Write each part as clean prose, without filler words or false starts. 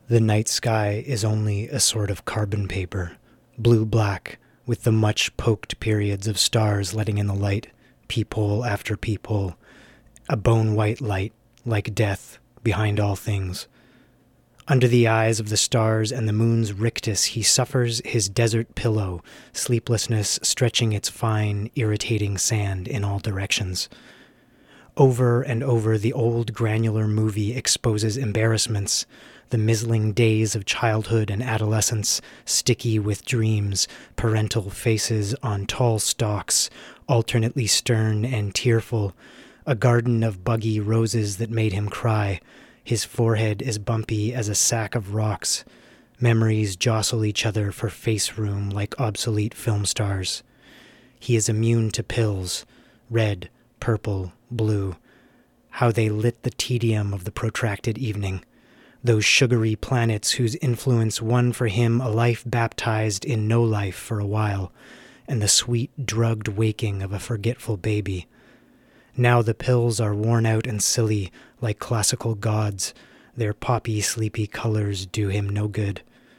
The night sky is only a sort of carbon paper, blue-black, with the much-poked periods of stars letting in the light, peephole after peephole, a bone-white light, like death, behind all things. Under the eyes of the stars and the moon's rictus, he suffers his desert pillow, sleeplessness stretching its fine, irritating sand in all directions. Over and over, the old granular movie exposes embarrassments, the mizzling days of childhood and adolescence, sticky with dreams, parental faces on tall stalks, alternately stern and tearful, a garden of buggy roses that made him cry. His forehead is bumpy as a sack of rocks. Memories jostle each other for face room like obsolete film stars. He is immune to pills, red, purple, blue. How they lit the tedium of the protracted evening. Those sugary planets whose influence won for him a life baptized in no life for a while, and the sweet drugged waking of a forgetful baby. Now the pills are worn out and silly, like classical gods. Their poppy, sleepy colors do him no good.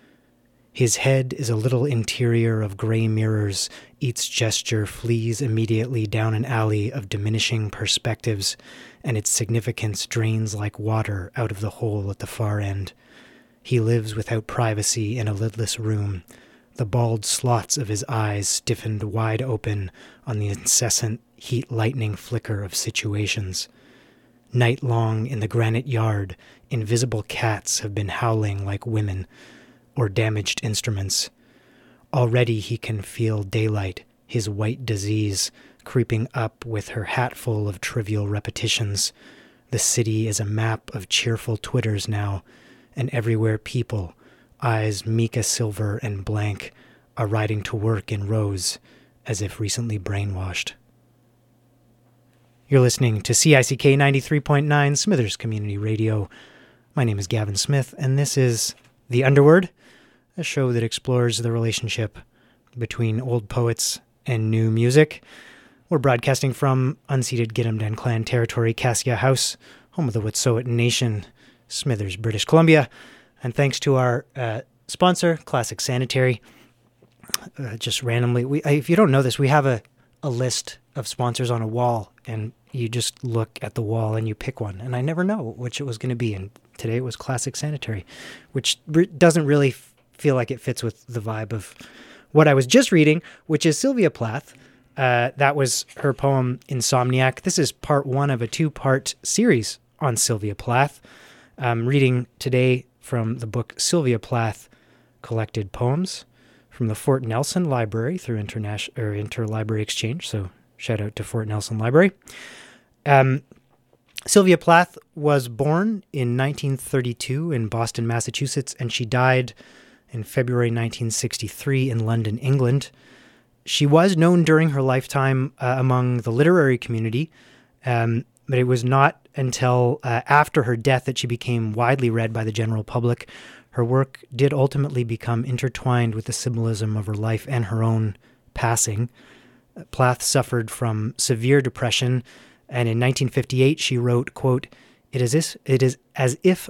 His head is a little interior of gray mirrors. Each gesture flees immediately down an alley of diminishing perspectives, and its significance drains like water out of the hole at the far end. He lives without privacy in a lidless room, the bald slots of his eyes stiffened wide open on the incessant heat-lightning flicker of situations. Night-long in the granite yard, invisible cats have been howling like women, or damaged instruments. Already he can feel daylight, his white disease, creeping up with her hatful of trivial repetitions. The city is a map of cheerful twitters now, and everywhere people, eyes mica silver and blank, are riding to work in rows, as if recently brainwashed. You're listening to CICK 93.9 Smithers Community Radio. My name is Gavin Smith, and this is The Underword, a show that explores the relationship between old poets and new music. We're broadcasting from unceded Gidimt'en Clan territory, Cassia House, home of the Wet'suwet'en Nation, Smithers, British Columbia. And thanks to our sponsor, Classic Sanitary. Just randomly, if you don't know this, we have a list of sponsors on a wall, and you just look at the wall and you pick one. And I never know which it was going to be. And today it was Classic Sanitary, which doesn't really feel like it fits with the vibe of what I was just reading, which is Sylvia Plath. That was her poem Insomniac. This is part one of a two-part series on Sylvia Plath. I'm reading today from the book Sylvia Plath Collected Poems from the Fort Nelson Library through Interlibrary Exchange. So shout out to Fort Nelson Library. Sylvia Plath was born in 1932 in Boston, Massachusetts, and she died in February 1963 in London, England. She was known during her lifetime among the literary community, but it was not until after her death that she became widely read by the general public. Her work did ultimately become intertwined with the symbolism of her life and her own passing. Plath suffered from severe depression, and in 1958 she wrote, quote, "It is as if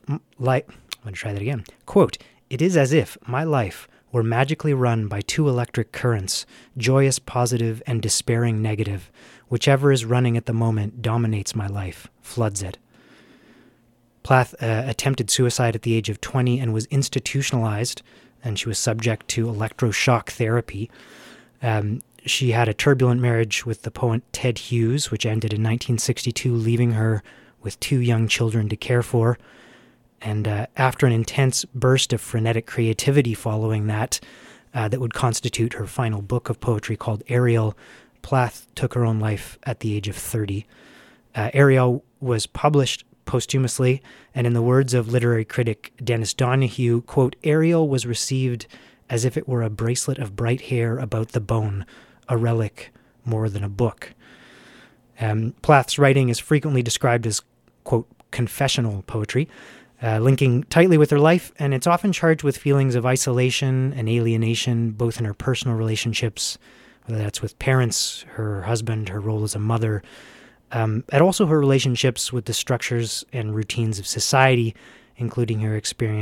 my life were magically run by two electric currents, joyous positive and despairing negative. Whichever is running at the moment dominates my life, floods it." Plath attempted suicide at the age of 20 and was institutionalized, and she was subject to electroshock therapy. She had a turbulent marriage with the poet Ted Hughes, which ended in 1962, leaving her with two young children to care for. And after an intense burst of frenetic creativity following that would constitute her final book of poetry called Ariel, Plath took her own life at the age of 30. Ariel was published posthumously, and in the words of literary critic Dennis Donahue, quote, "Ariel was received as if it were a bracelet of bright hair about the bone, a relic more than a book." Plath's writing is frequently described as, quote, confessional poetry, linking tightly with her life, and it's often charged with feelings of isolation and alienation, both in her personal relationships, whether that's with parents, her husband, her role as a mother, and also her relationships with the structures and routines of society, including her experience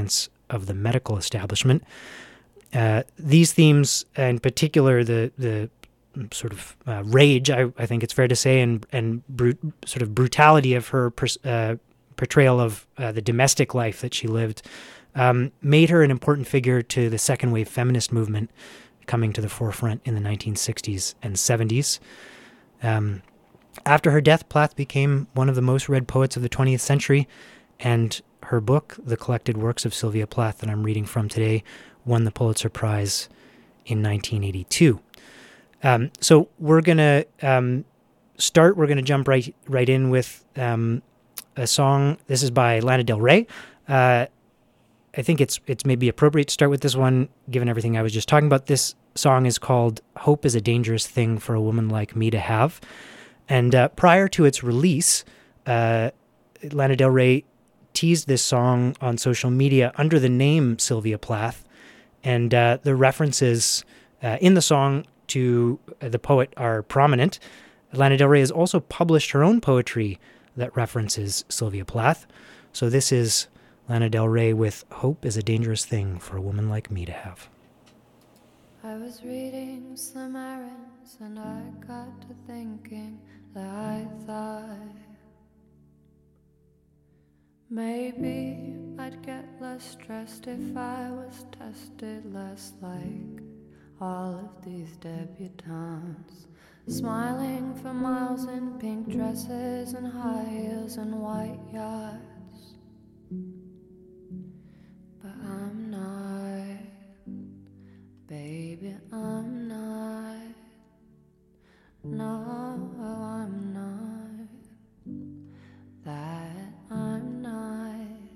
of the medical establishment. These themes, in particular, the sort of rage, I think it's fair to say, and sort of brutality of her portrayal of the domestic life that she lived, made her an important figure to the second wave feminist movement coming to the forefront in the 1960s and 70s. After her death, Plath became one of the most read poets of the 20th century, and her book, The Collected Works of Sylvia Plath, that I'm reading from today, won the Pulitzer Prize in 1982. So we're going to start, we're going to jump right in with a song. This is by Lana Del Rey. I think it's maybe appropriate to start with this one, given everything I was just talking about. This song is called Hope is a Dangerous Thing for a Woman Like Me to Have. And prior to its release, Lana Del Rey teased this song on social media under the name Sylvia Plath. And the references in the song to the poet are prominent. Lana Del Rey has also published her own poetry that references Sylvia Plath. So this is Lana Del Rey with Hope is a Dangerous Thing for a Woman Like Me to Have. I was reading Slim Aarons and I got to thinking that I thought maybe I'd get less stressed if I was tested less like all of these debutantes, smiling for miles in pink dresses and high heels and white yachts. But I'm not, baby, I'm not. No, I'm not. That I'm not.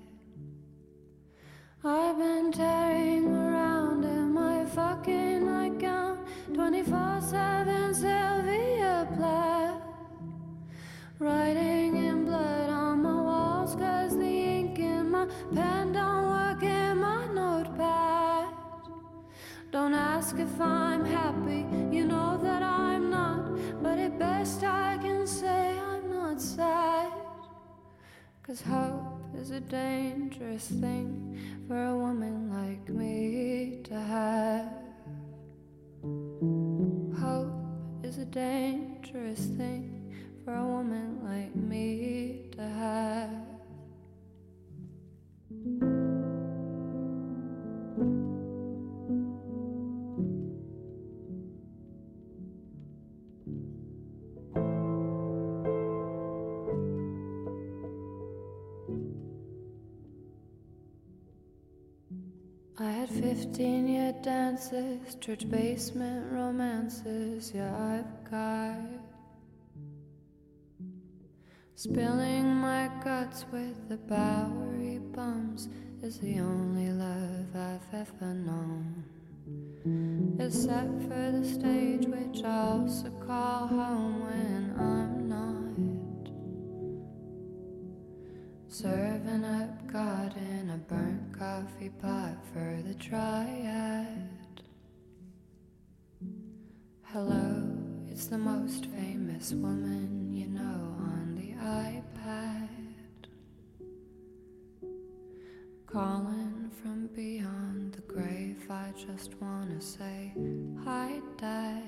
I've been tearing around in my fucking nightgown, 24/7 Sylvia Plath, writing in blood on my walls 'cause the ink in my pen don't work in my notepad. Don't ask if I'm happy, you know that I'm not, but at best I can say I'm not sad. 'Cause hope is a dangerous thing for a woman like me to have. Hope is a dangerous thing for a woman like me to have. I had 15-year dances, church basement romances, yeah, I've got spilling my guts with the Bowery bums is the only love I've ever known, except for the stage, which I also call home when I'm not serving up God in a burnt coffee pot for the triad. Hello, it's the most famous woman you know on the iPad, calling from beyond the grave. I just wanna say hi, Dad.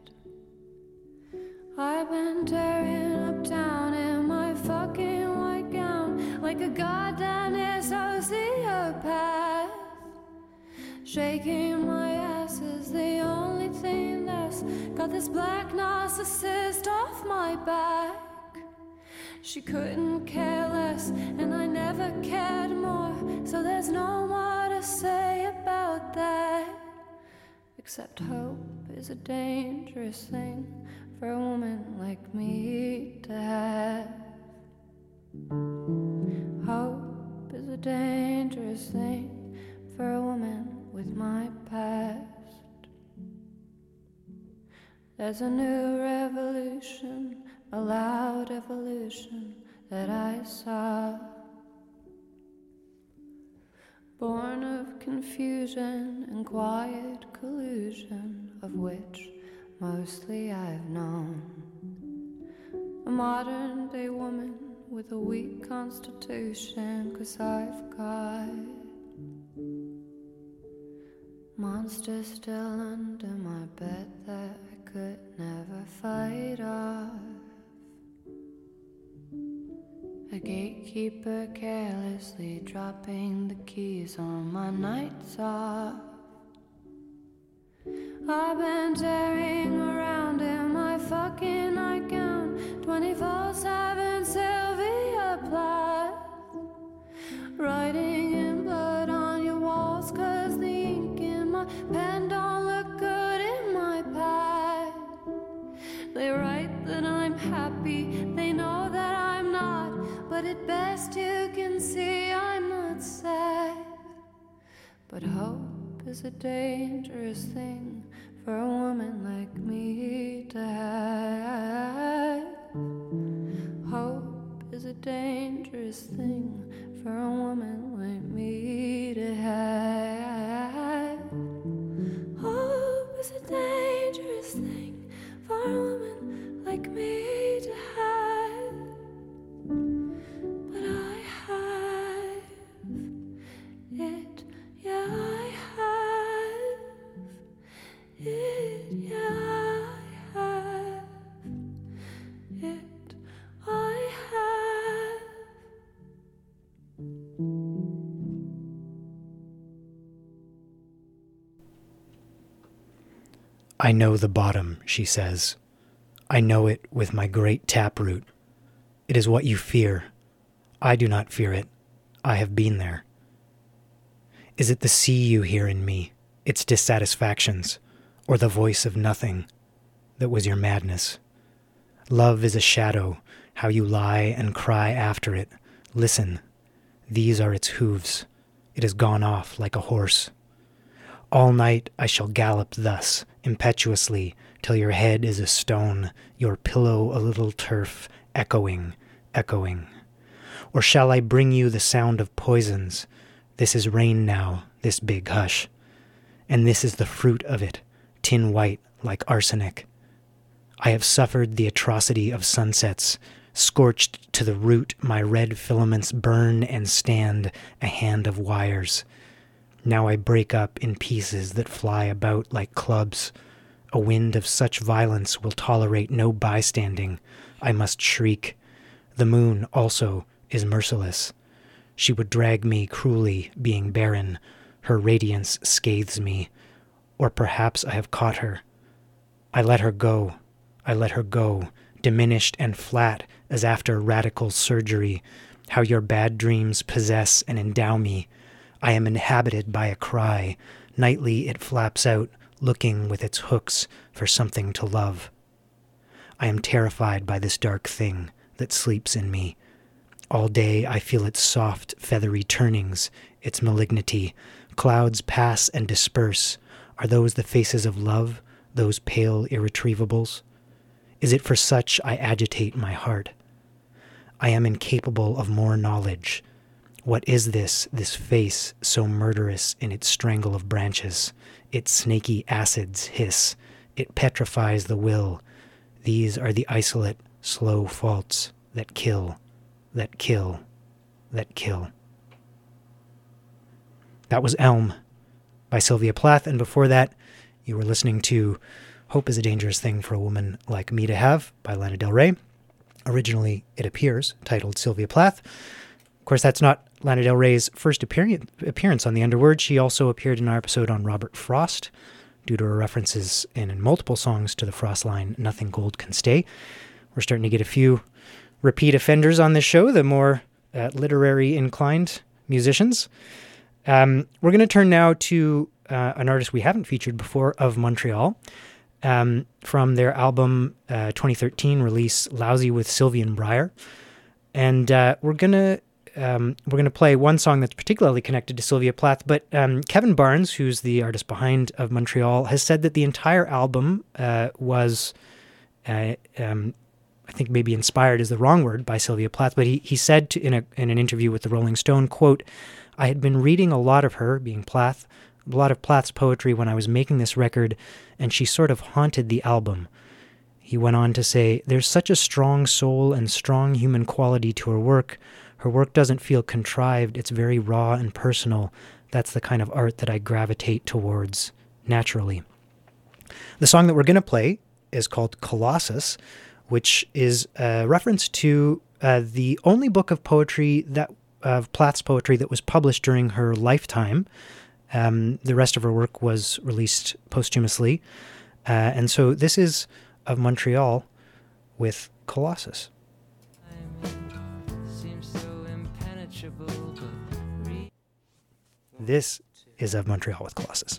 I've been tearing up town in my fucking white gown like a goddamn sociopath. Shaking my ass is the only thing that's got this black narcissist off my back. She couldn't care less, and I never cared more, so there's no more to say about that. Except hope is a dangerous thing for a woman like me to have. Hope is a dangerous thing for a woman with my past. There's a new revolution, a loud evolution that I saw, born of confusion and quiet collusion, of which mostly I've known. A modern day woman with a weak constitution, 'cause I've got monster still under my bed that I could never fight off. A gatekeeper carelessly dropping the keys on my nights off. I've been tearing around in my fucking nightgown, 24/7 Sylvia Plath, writing in blood on your walls 'cause the ink in my pen don't look good in my pad. They write that I'm happy, they know that I'm not, but at best you can see I'm not sad. But hope is a dangerous thing for a woman like me to have. Hope is a dangerous thing for a woman like me to have. Hope is a dangerous thing for a woman like me to have. But I have it, yeah, I have it, yeah, I have it, I have. I know the bottom, she says. I know it with my great taproot. It is what you fear. I do not fear it. I have been there. Is it the sea you hear in me, its dissatisfactions, or the voice of nothing that was your madness? Love is a shadow, how you lie and cry after it. Listen, these are its hooves. It has gone off like a horse. All night I shall gallop thus, impetuously, till your head is a stone, your pillow a little turf, echoing, echoing. Or shall I bring you the sound of poisons? This is rain now, this big hush. And this is the fruit of it, tin white like arsenic. I have suffered the atrocity of sunsets. Scorched to the root, my red filaments burn and stand a hand of wires. Now I break up in pieces that fly about like clubs. A wind of such violence will tolerate no bystanding. I must shriek. The moon also is merciless. She would drag me cruelly, being barren. Her radiance scathes me. Or perhaps I have caught her. I let her go. I let her go, diminished and flat as after radical surgery. How your bad dreams possess and endow me. I am inhabited by a cry. Nightly it flaps out, looking with its hooks for something to love. I am terrified by this dark thing that sleeps in me. All day I feel its soft, feathery turnings, its malignity. Clouds pass and disperse. Are those the faces of love, those pale irretrievables? Is it for such I agitate my heart? I am incapable of more knowledge. What is this face so murderous in its strangle of branches? Its snaky acids hiss. It petrifies the will. These are the isolate, slow faults that kill, that kill, that kill. That was Elm by Sylvia Plath, and before that, you were listening to Hope is a Dangerous Thing for a Woman Like Me to Have by Lana Del Rey. Originally, it appears, titled Sylvia Plath. Of course, that's not Lana Del Rey's first appearance on The Underworld. She also appeared in our episode on Robert Frost, due to her references in multiple songs to the Frost line, Nothing Gold Can Stay. We're starting to get a few repeat offenders on this show, the more literary inclined musicians. We're going to turn now to an artist we haven't featured before, of Montreal, from their album 2013 release, Lousy with Sylvian Briar. And we're going to play one song that's particularly connected to Sylvia Plath, but Kevin Barnes, who's the artist behind Of Montreal, has said that the entire album was, I think maybe inspired is the wrong word, by Sylvia Plath, but he said in an interview with the Rolling Stone, quote, "I had been reading a lot of her," being Plath, a lot of Plath's poetry when I was making this record, and she sort of haunted the album. He went on to say, "There's such a strong soul and strong human quality to her work. Her work doesn't feel contrived. It's very raw and personal. That's the kind of art that I gravitate towards." naturally. The song that we're going to play is called Colossus, which is a reference to the only book of poetry of Plath's poetry that was published during her lifetime. The rest of her work was released posthumously. And so this is Of Montreal with Colossus. This is Of Montreal with Colossus.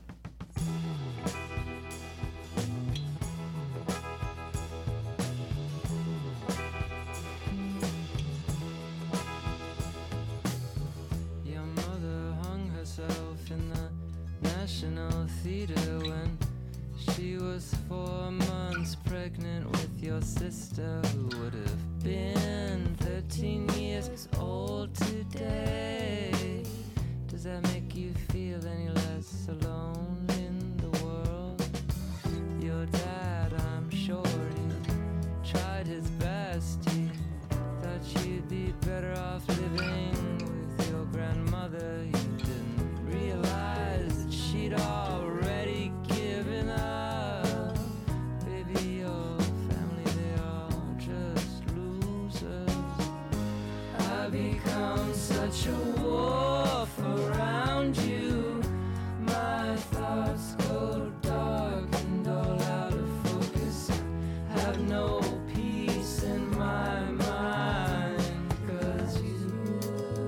Your mother hung herself in the National Theatre when she was 4 months pregnant with your sister, who would have been 13 years old today. Does that make you feel any less alone in the world? Your dad, I'm sure he tried his best. He thought you'd be better off living with your grandmother. You didn't realize that she'd already given up. Baby, your family, they all just losers. I become such a wolf around you. My thoughts go dark and all out of focus. I have no peace in my mind, 'cause you've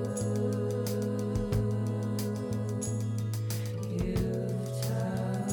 touched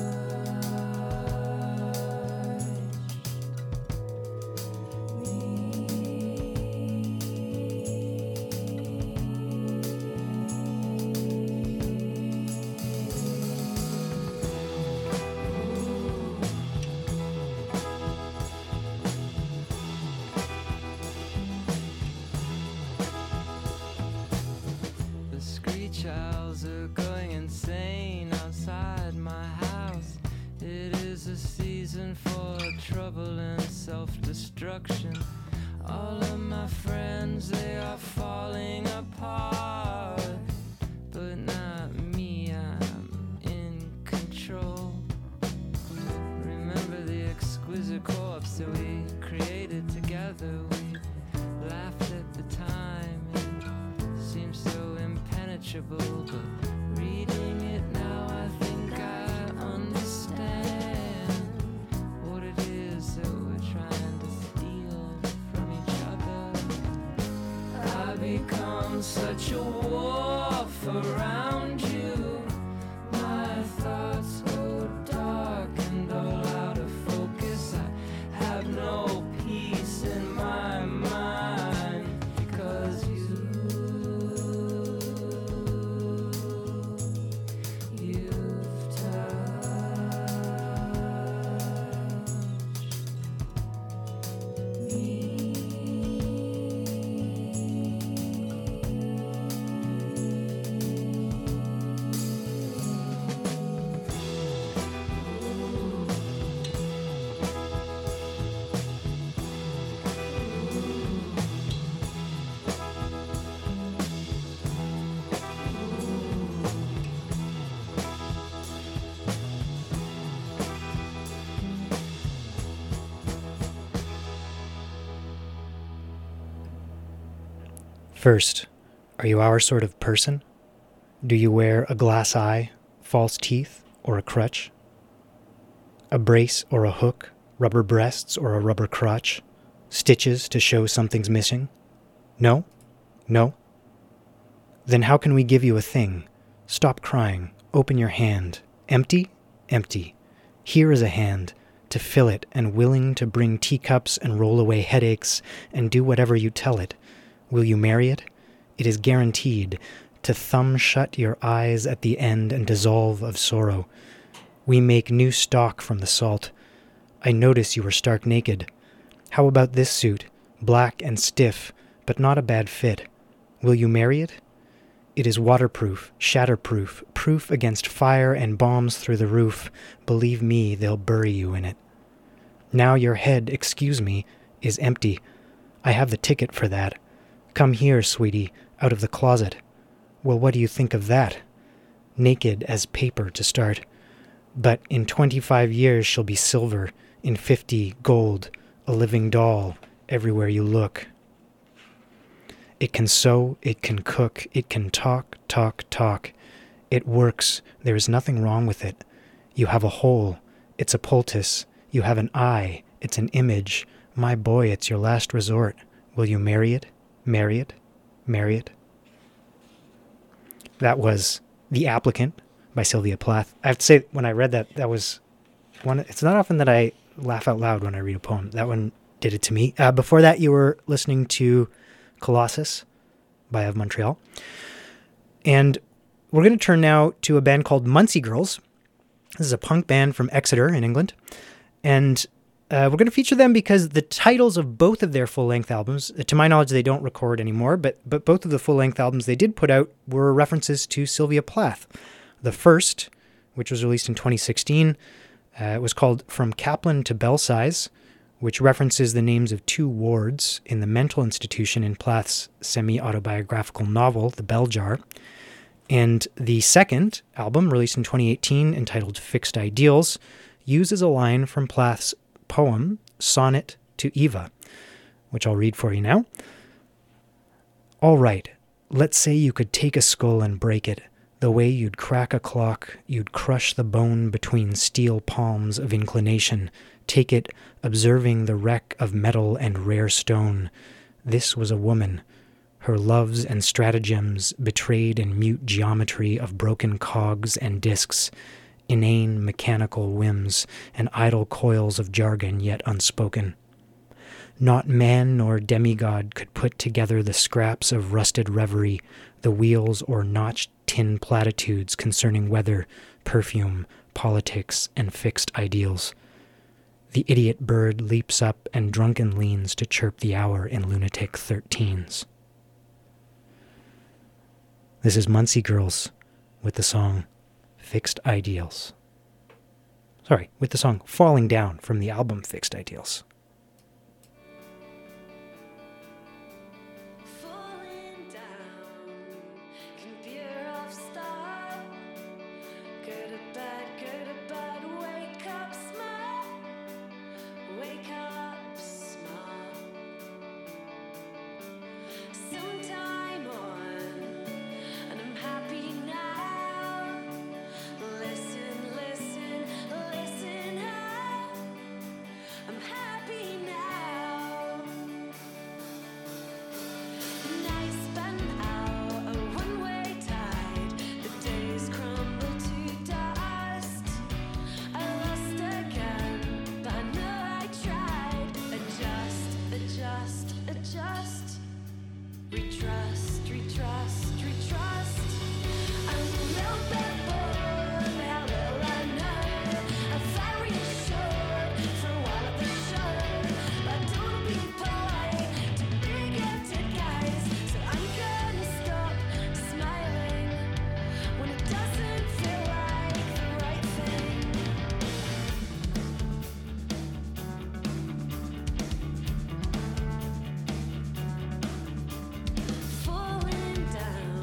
The screech owls are going insane outside my house. It is a season for trouble and self-destruction. All of my friends, they are falling apart, but not me, I'm in control. Remember the exquisite corpse that we created together? We laughed at the time, it seems so impenetrable, but reading it now I think I understand what it is that we're trying to steal from each other. I become such a wolf around you. My thoughts go dark and all out of focus. I have no peace in my mind, because you've touched me. First, are you our sort of person? Do you wear a glass eye, false teeth, or a crutch? A brace or a hook, rubber breasts or a rubber crotch, stitches to show something's missing? No? No? Then how can we give you a thing? Stop crying, open your hand. Empty? Empty. Here is a hand, to fill it and willing to bring teacups and roll away headaches and do whatever you tell it. Will you marry it? It is guaranteed to thumb shut your eyes at the end and dissolve of sorrow. We make new stock from the salt. I notice you are stark naked. How about this suit, black and stiff, but not a bad fit? Will you marry it? It is waterproof, shatterproof, proof against fire and bombs through the roof. Believe me, they'll bury you in it. Now your head, excuse me, is empty. I have the ticket for that. Come here, sweetie, out of the closet. Well, what do you think of that? Naked as paper to start. But in 25 years she'll be silver, in 50 gold, a living doll everywhere you look. It can sew, it can cook, it can talk, talk, talk. It works. There is nothing wrong with it. You have a hole. It's a poultice. You have an eye. It's an image. My boy, it's your last resort. Will you marry it? Marry it? Marry it? That was The Applicant by Sylvia Plath. I have to say, when I read that, that was one. It's not often that I laugh out loud when I read a poem. That one did it to me. Before that, you were listening to Colossus by Of Montreal. And we're going to turn now to a band called Muncie Girls. This is a punk band from Exeter in England. And we're going to feature them because the titles of both of their full-length albums, to my knowledge, they don't record anymore, but both of the full-length albums they did put out were references to Sylvia Plath. The first, which was released in 2016, was called From Kaplan to Belsize, which references the names of 2 wards in the mental institution in Plath's semi-autobiographical novel, The Bell Jar. And the second album, released in 2018, entitled Fixed Ideals, uses a line from Plath's poem, Sonnet to Eva, which I'll read for you now. All right, let's say you could take a skull and break it. The way you'd crack a clock, you'd crush the bone between steel palms of inclination, take it, observing the wreck of metal and rare stone. This was a woman. Her loves and stratagems betrayed in mute geometry of broken cogs and discs, inane mechanical whims, and idle coils of jargon yet unspoken. Not man nor demigod could put together the scraps of rusted reverie, the wheels or notched tin platitudes concerning weather, perfume, politics, and fixed ideals. The idiot bird leaps up and drunken leans to chirp the hour in lunatic 13s. This is Muncie Girls with the song Fixed Ideals. Sorry, with the song Falling Down from the album Fixed Ideals. Falling down can be a rough start. Go to bed, wake up smart. Wake up smart. Sometime on, and I'm happy now. Listen, listen, listen how I'm happy now. Nights spent out a one-way tide. The days crumble to dust. I lost again, but I know I tried. Adjust, adjust. Retrust, retrust, retrust. I'm a little bit bored, how will I know? I'm very assured for all of the show. But don't be polite to big-headed guys. So I'm gonna stop smiling when it doesn't feel like the right thing. Falling down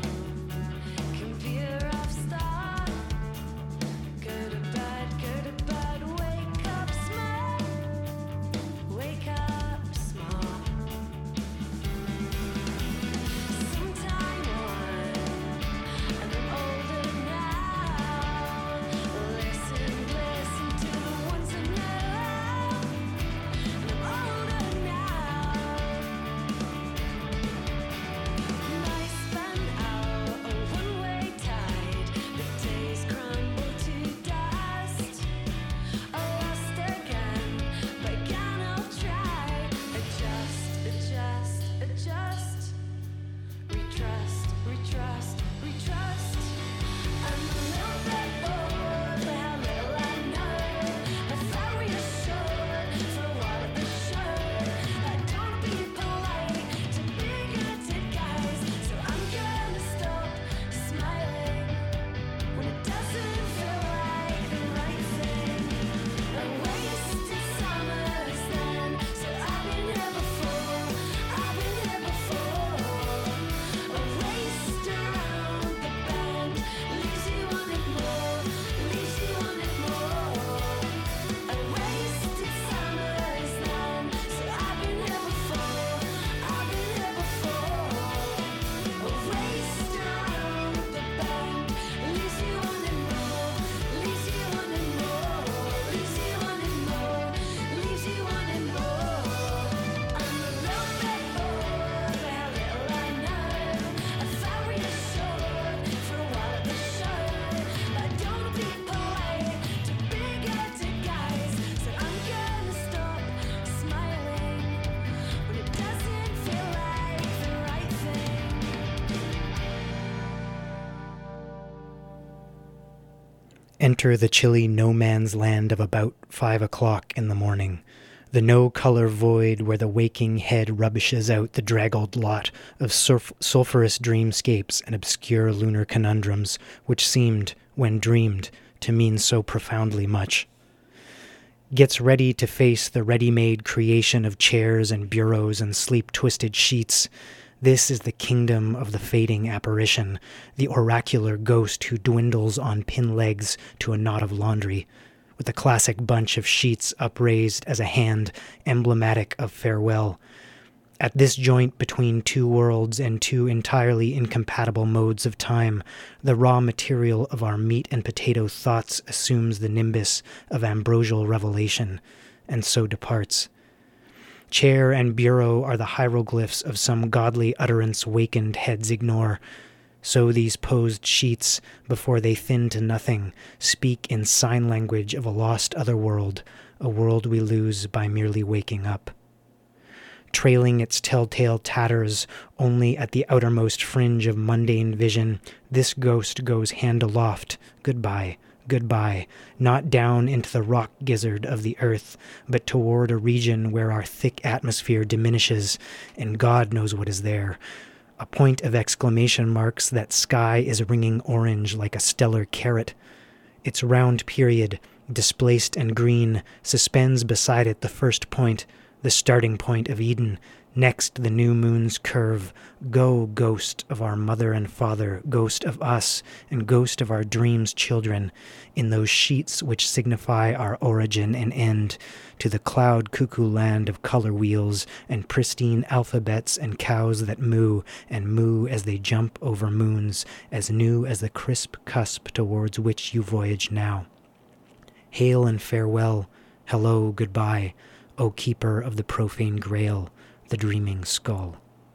Enter the chilly no-man's land of about 5 o'clock in the morning, the no-color void where the waking head rubbishes out the draggled lot of sulphurous dreamscapes and obscure lunar conundrums which seemed, when dreamed, to mean so profoundly much. Gets ready to face the ready-made creation of chairs and bureaus and sleep-twisted sheets. This is the kingdom of the fading apparition, the oracular ghost who dwindles on pin legs to a knot of laundry, with the classic bunch of sheets upraised as a hand emblematic of farewell. At this joint between two worlds and two entirely incompatible modes of time, the raw material of our meat and potato thoughts assumes the nimbus of ambrosial revelation, and so departs. Chair and bureau are the hieroglyphs of some godly utterance wakened heads ignore. So these posed sheets, before they thin to nothing, speak in sign language of a lost other world, a world we lose by merely waking up. Trailing its telltale tatters only at the outermost fringe of mundane vision, this ghost goes hand aloft, goodbye, goodbye, not down into the rock gizzard of the earth, but toward a region where our thick atmosphere diminishes, and God knows what is there. A point of exclamation marks that sky is ringing orange like a stellar carrot. Its round period, displaced and green, suspends beside it the first point, the starting point of Eden, next the new moon's curve. Go, ghost of our mother and father, ghost of us, and ghost of our dreams' children, in those sheets which signify our origin and end, to the cloud cuckoo land of color wheels and pristine alphabets and cows that moo, and moo as they jump over moons, as new as the crisp cusp towards which you voyage now. Hail and farewell, hello, goodbye, O keeper of the profane grail, the dreaming skull.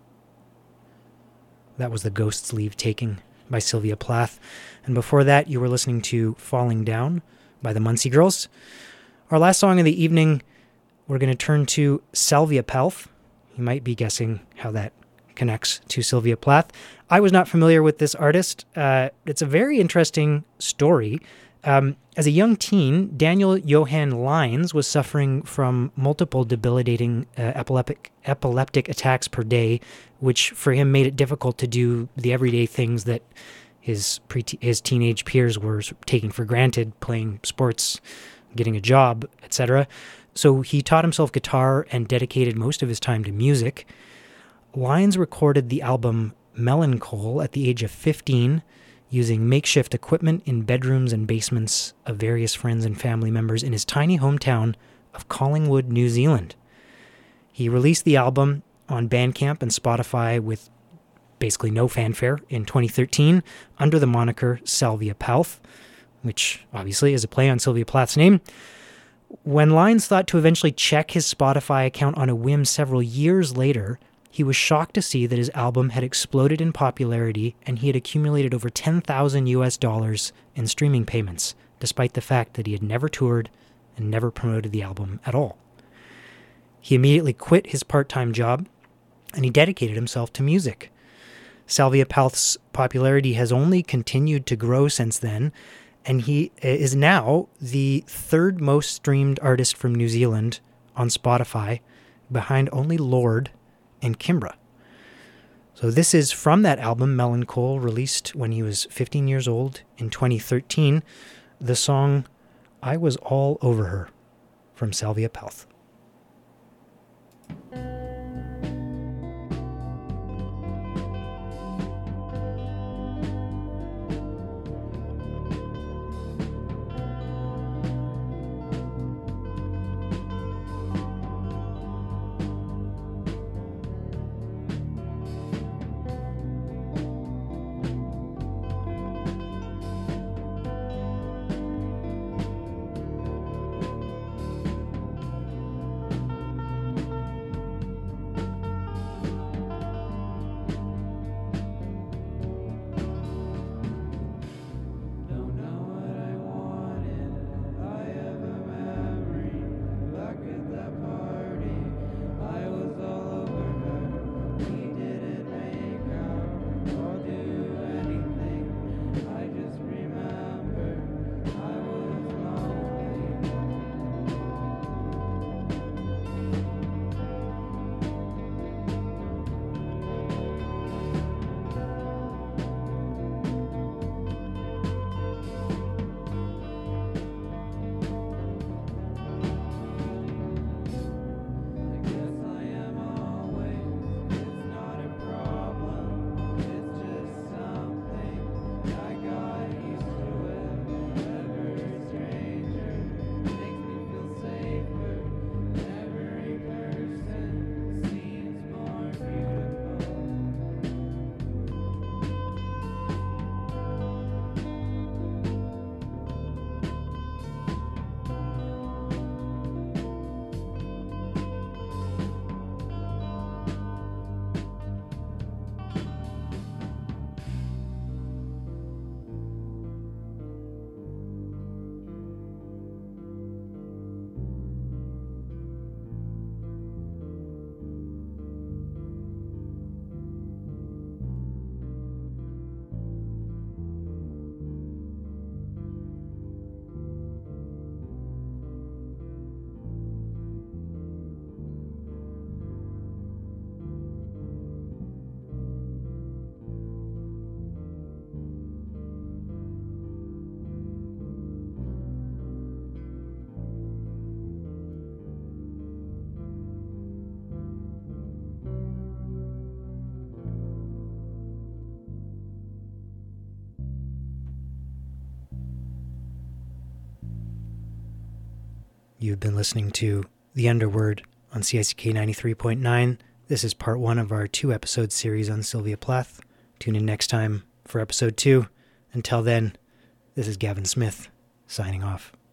That was The Ghost's Leave Taking by Sylvia Plath. And before that, you were listening to Falling Down by the Muncie Girls. Our last song of the evening, we're going to turn to Sylvia Plath. You might be guessing how that connects to Sylvia Plath. I was not familiar with this artist. It's a very interesting story. As a young teen, Daniel Johann Lines was suffering from multiple debilitating epileptic attacks per day, which for him made it difficult to do the everyday things that his teenage peers were taking for granted, playing sports, getting a job, etc. So he taught himself guitar and dedicated most of his time to music. Lines recorded the album Melancholy at the age of 15, using makeshift equipment in bedrooms and basements of various friends and family members in his tiny hometown of Collingwood, New Zealand. He released the album on Bandcamp and Spotify with basically no fanfare in 2013 under the moniker Sylvia Plath, which obviously is a play on Sylvia Plath's name. When Lines thought to eventually check his Spotify account on a whim several years later, he was shocked to see that his album had exploded in popularity and he had accumulated over $10,000 in streaming payments, despite the fact that he had never toured and never promoted the album at all. He immediately quit his part-time job and he dedicated himself to music. Sylvia Plath's popularity has only continued to grow since then, and he is now the third most streamed artist from New Zealand on Spotify, behind only Lorde and Kimbra. So this is from that album, Melancholy, released when he was 15 years old in 2013, the song I Was All Over Her from Sylvia Plath. You've been listening to The Underword on CICK 93.9. This is part 1 of our 2-episode series on Sylvia Plath. Tune in next time for episode 2. Until then, this is Gavin Smith, signing off.